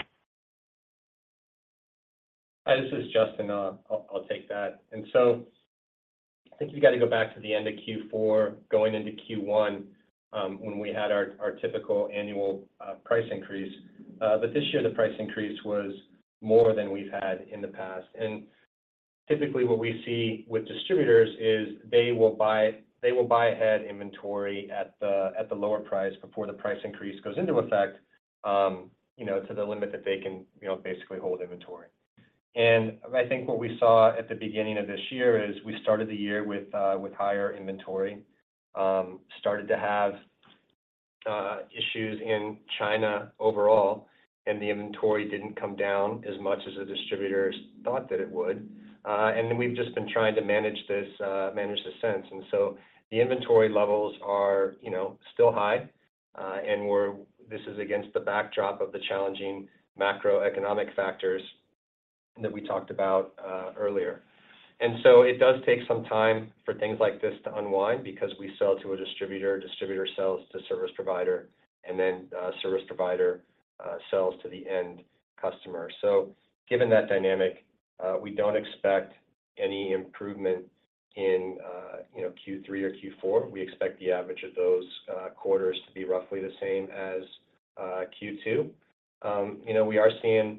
Hi, this is Justin. I'll take that. And so I think you got to go back to the end of Q4, going into Q1, when we had our typical annual price increase. But this year, the price increase was more than we've had in the past. And typically what we see with distributors is they will buy ahead inventory at the lower price before the price increase goes into effect, to the limit that they can, basically hold inventory. And I think what we saw at the beginning of this year is we started the year with higher inventory, started to have issues in China overall, and the inventory didn't come down as much as the distributors thought that it would. And then we've just been trying to manage this since. And so the inventory levels are, still high, and this is against the backdrop of the challenging macroeconomic factors that we talked about earlier. And so it does take some time for things like this to unwind because we sell to a distributor sells to service provider, and then service provider sells to the end customer. So given that dynamic, we don't expect any improvement in Q3 or Q4. We expect the average of those quarters to be roughly the same as Q2. We are seeing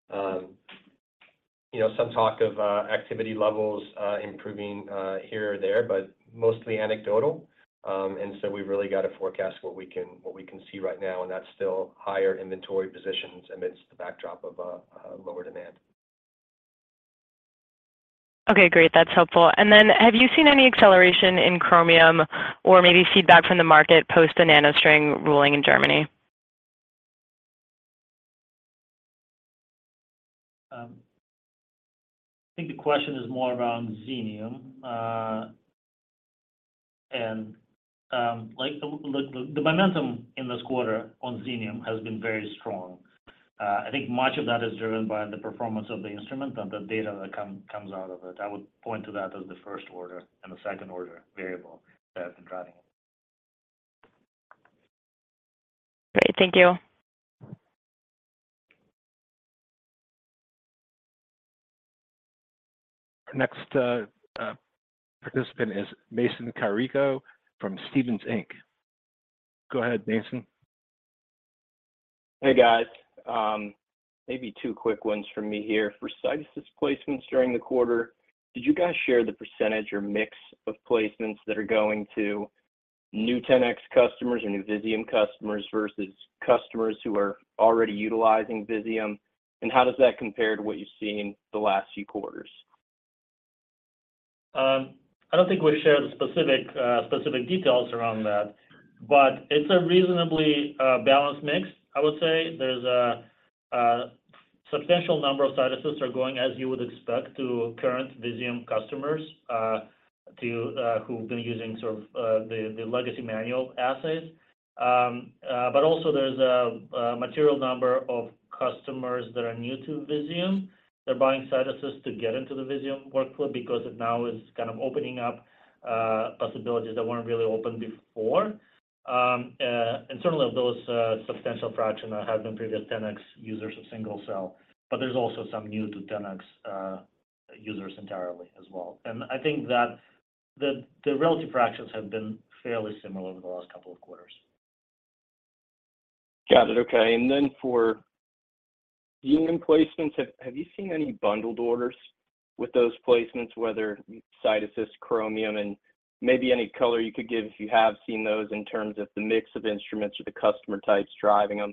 some talk of activity levels improving here or there, but mostly anecdotal. And so we've really got to forecast what we can see right now, and that's still higher inventory positions amidst the backdrop of lower demand. Okay, great. That's helpful. And then have you seen any acceleration in Chromium or maybe feedback from the market post the NanoString ruling in Germany? I think the question is more around Xenium. The momentum in this quarter on Xenium has been very strong. I think much of that is driven by the performance of the instrument and the data that comes out of it. I would point to that as the first order and the second order variable that have been driving it. Great, thank you. Our next participant is Mason Carrico from Stephens Inc. Go ahead, Mason. Hey, guys. Maybe two quick ones from me here. For CytAssist placements during the quarter, did you guys share the percentage or mix of placements that are going to new 10x customers or new Visium customers versus customers who are already utilizing Visium? And how does that compare to what you've seen the last few quarters? I don't think we've shared the specific details around that, but it's a reasonably balanced mix. I would say there's a substantial number of CytAssists are going, as you would expect, to current Visium customers who've been using sort of the legacy manual assays. But also there's a material number of customers that are new to Visium. They're buying CytAssist to get into the Visium workflow because it now is kind of opening up possibilities that weren't really open before. And certainly of those, substantial fraction have been previous 10x users of single cell, but there's also some new to 10x users entirely as well. And I think that the relative fractions have been fairly similar over the last couple of quarters. Got it. Okay. And then for Xenium placements, have you seen any bundled orders with those placements, whether CytAssist, Chromium, and maybe any color you could give if you have seen those in terms of the mix of instruments or the customer types driving them?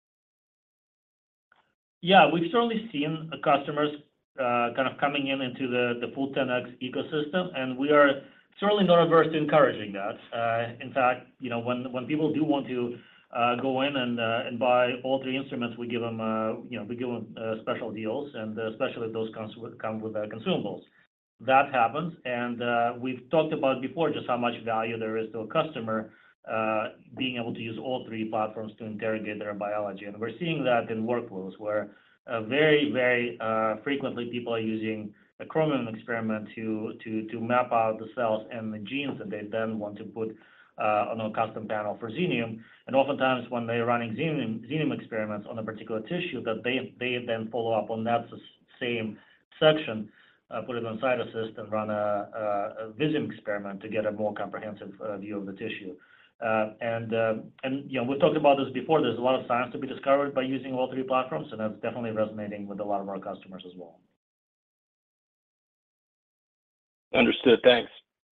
Yeah, we've certainly seen customers kind of coming into the full 10x ecosystem, and we are certainly not averse to encouraging that. In fact, when people do want to go in and buy all three instruments, we give them special deals, and especially if those come with consumables. That happens, and we've talked about before just how much value there is to a customer being able to use all three platforms to interrogate their biology. And we're seeing that in workflows where very, very frequently people are using a Chromium experiment to map out the cells and the genes that they then want to put on a custom panel for Xenium. And oftentimes when they're running Xenium experiments on a particular tissue, that they then follow up on that same section, put it on CytAssist and run a Visium experiment to get a more comprehensive view of the tissue. And we've talked about this before. There's a lot of science to be discovered by using all three platforms, and that's definitely resonating with a lot of our customers as well. Understood. Thanks.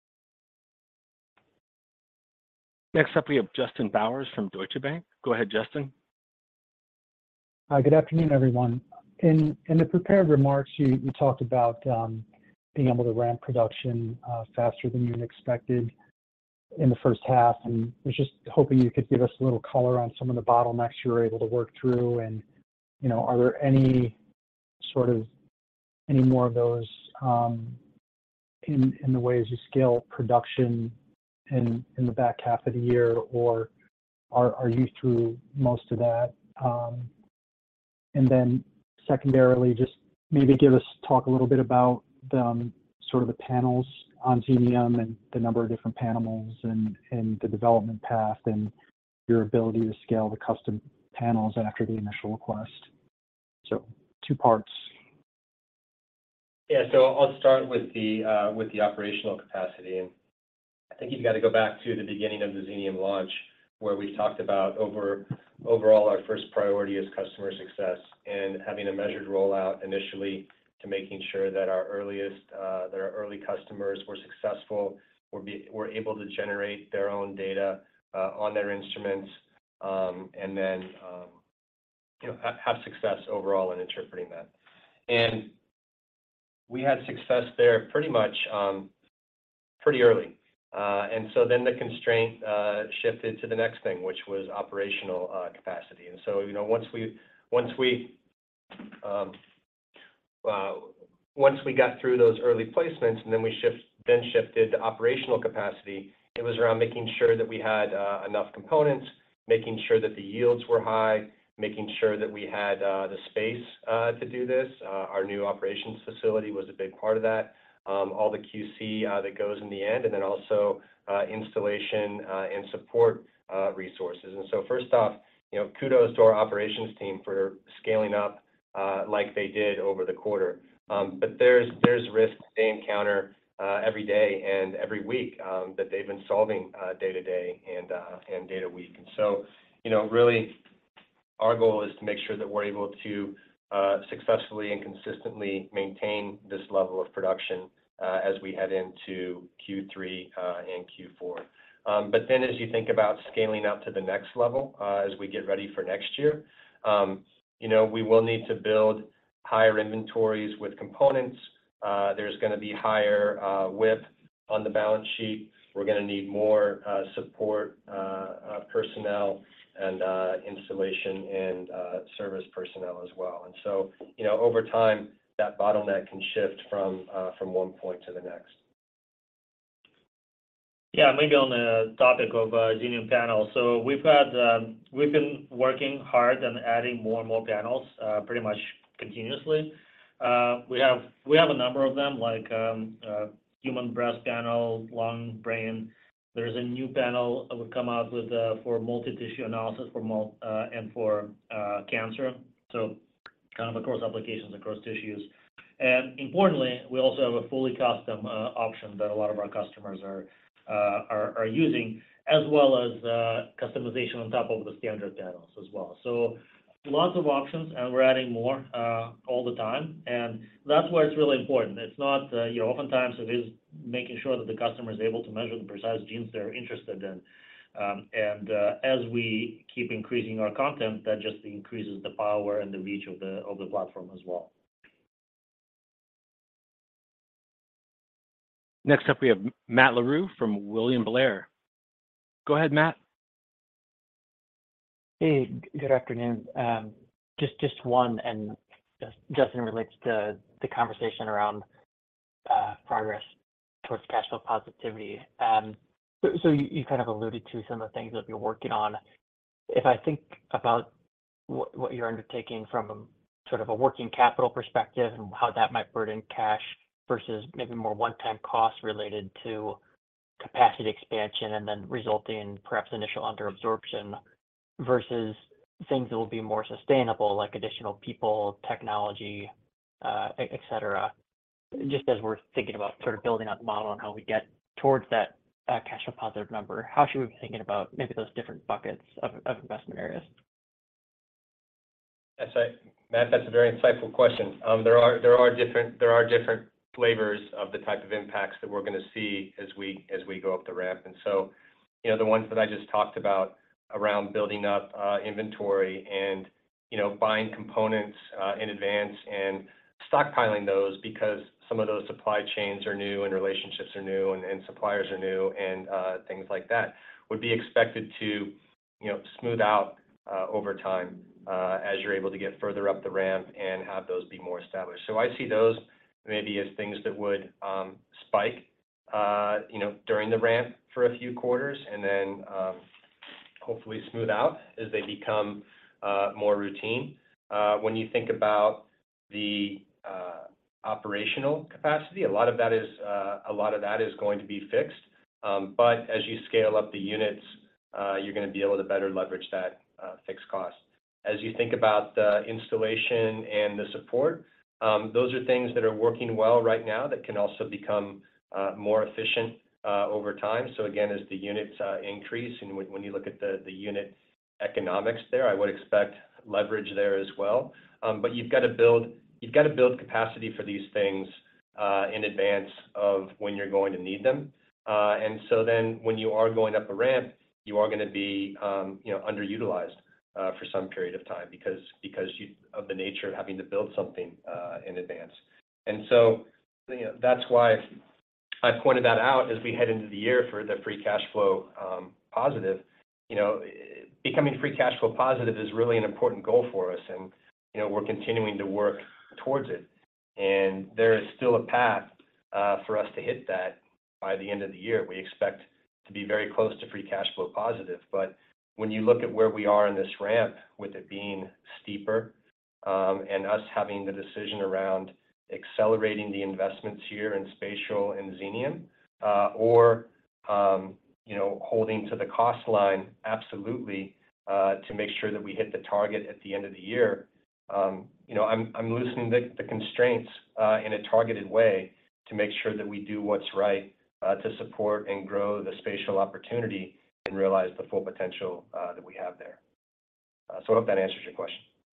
Next up, we have Justin Bowers from Deutsche Bank. Go ahead, Justin. Hi, good afternoon, everyone. In the prepared remarks, you talked about being able to ramp production faster than you expected in the first half, and was just hoping you could give us a little color on some of the bottlenecks you were able to work through, and are there any more of those in the ways you scale production in the back half of the year, or are you through most of that? And then secondarily, just maybe talk a little bit about the the panels on Xenium and the number of different panels and the development path and your ability to scale the custom panels after the initial request. So 2 parts. Yeah, so I'll start with the operational capacity, and I think you've got to go back to the beginning of the Xenium launch, where we've talked about overall our first priority is customer success and having a measured rollout initially to making sure that our early customers were successful, were able to generate their own data on their instruments, and then have success overall in interpreting that. And we had success there pretty much pretty early. And so then the constraint shifted to the next thing, which was operational capacity. And so, once we got through those early placements, and then we shifted to operational capacity, it was around making sure that we had enough components, making sure that the yields were high, making sure that we had the space to do this. Our new operations facility was a big part of that. All the QC that goes in the end, and then also installation and support resources. And so first off, kudos to our operations team for scaling up like they did over the quarter. But there's risks they encounter every day and every week that they've been solving day to day and day to week. And so, really, our goal is to make sure that we're able to successfully and consistently maintain this level of production as we head into Q3 and Q4. But then as you think about scaling up to the next level as we get ready for next year, we will need to build higher inventories with components. There's going to be higher WIP on the balance sheet. We're going to need more support personnel and installation and service personnel as well. And so, over time, that bottleneck can shift from one point to the next. Yeah, maybe on the topic of Xenium panels. So we've been working hard and adding more and more panels pretty much continuously. We have a number of them, like human breast panel, lung, brain. There's a new panel that would come out with for multi-tissue analysis and for cancer. So kind of across applications, across tissues. And importantly, we also have a fully custom option that a lot of our customers are using, as well as customization on top of the standard panels as well. So lots of options, and we're adding more all the time. And that's where it's really important. It's not, oftentimes it is making sure that the customer is able to measure the precise genes they're interested in. And as we keep increasing our content, that just increases the power and the reach of the platform as well. Next up, we have Matt Larew from William Blair. Go ahead, Matt. Hey, good afternoon. Just one, and Justin relates to the conversation around progress towards cash flow positivity. So you kind of alluded to some of the things that you're working on. If I think about what you're undertaking from sort of a working capital perspective and how that might burden cash versus maybe more one-time costs related to capacity expansion and then resulting in perhaps initial under absorption versus things that will be more sustainable, like additional people, technology, et cetera. Just as we're thinking about sort of building out the model and how we get towards that cash flow positive number, how should we be thinking about maybe those different buckets of investment areas? Matt, that's a very insightful question. There are different flavors of the type of impacts that we're going to see as we go up the ramp. And so, the ones that I just talked about around building up inventory and buying components in advance and stockpiling those because some of those supply chains are new and relationships are new and suppliers are new and things like that would be expected to smooth out over time as you're able to get further up the ramp and have those be more established. So I see those maybe as things that would spike during the ramp for a few quarters and then hopefully smooth out as they become more routine. When you think about the operational capacity, a lot of that is going to be fixed. But as you scale up the units, you're going to be able to better leverage that fixed cost. As you think about the installation and the support, those are things that are working well right now that can also become more efficient over time. So again, as the units increase, and when you look at the unit economics there, I would expect leverage there as well. But you've got to build capacity for these things in advance of when you're going to need them. And so then when you are going up a ramp, you are going to be underutilized for some period of time because of the nature of having to build something in advance. And so that's why I pointed that out as we head into the year for the free cash flow positive. Becoming free cash flow positive is really an important goal for us, and we're continuing to work towards it. And there is still a path for us to hit that by the end of the year. We expect to be very close to free cash flow positive. But when you look at where we are in this ramp, with it being steeper and us having the decision around accelerating the investments here in spatial and Xenium, or holding to the cost line absolutely to make sure that we hit the target at the end of the year, I'm loosening the constraints in a targeted way to make sure that we do what's right to support and grow the spatial opportunity and realize the full potential that we have there. So I hope that answers your question.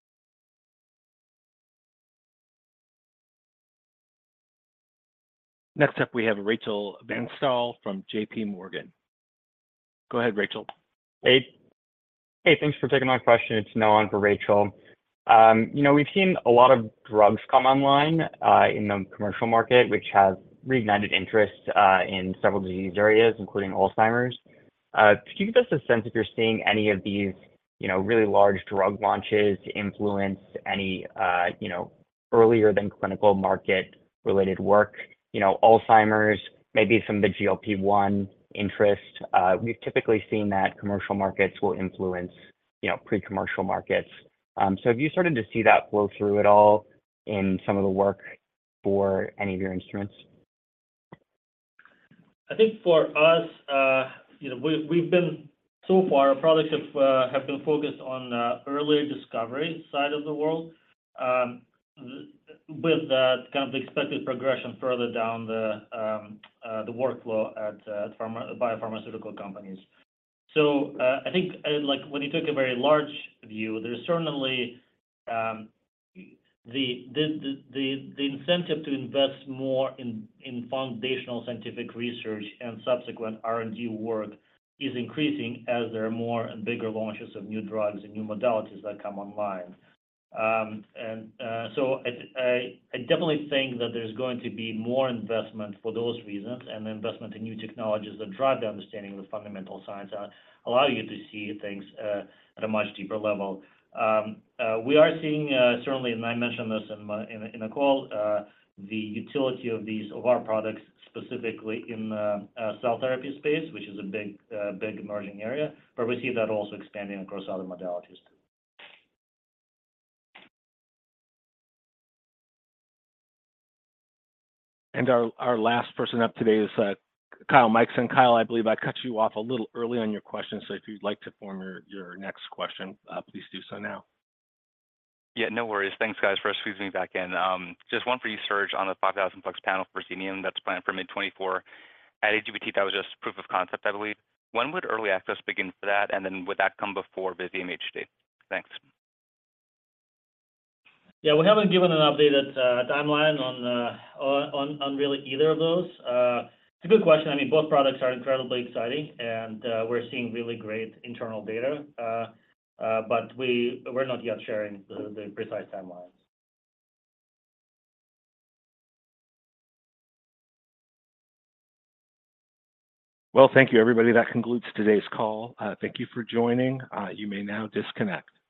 Next up, we have Rachel Vatnsdal from JP Morgan. Go ahead, Rachel. Hey, thanks for taking my question. It's Noah for Rachel. We've seen a lot of drugs come online in the commercial market, which has reignited interest in several disease areas, including Alzheimer's. Could you give us a sense if you're seeing any of these, really large drug launches influence any, earlier than clinical market-related work? Alzheimer's, maybe some of the GLP-1 interest. We've typically seen that commercial markets will influence, pre-commercial markets. So have you started to see that flow through at all in some of the work for any of your instruments? I think for us, we've been so far, our products have been focused on earlier discovery side of the world, with that kind of the expected progression further down the workflow at biopharmaceutical companies. So I think like when you took a very large view, there's certainly the incentive to invest more in foundational scientific research and subsequent R&D work is increasing as there are more and bigger launches of new drugs and new modalities that come online. So I definitely think that there's going to be more investment for those reasons, and investment in new technologies that drive the understanding of the fundamental science allow you to see things at a much deeper level. We are seeing certainly, and I mentioned this in a call, the utility of our products specifically in the cell therapy space, which is a big emerging area, but we see that also expanding across other modalities. And our last person up today is Kyle Mikeson. Kyle, I believe I cut you off a little early on your question, so if you'd like to form your next question, please do so now. Yeah, no worries. Thanks, guys, for squeezing me back in. Just one for you, Serge, on the 5,000 plex panel for Xenium that's planned for mid-24. At AGBT, that was just proof of concept, I believe. When would early access begin for that, and then would that come before Visium HD? Thanks. Yeah, we haven't given an updated timeline on really either of those. It's a good question. I mean, both products are incredibly exciting, and we're seeing really great internal data, but we're not yet sharing the precise timelines. Well, thank you, everybody. That concludes today's call. Thank you for joining. You may now disconnect.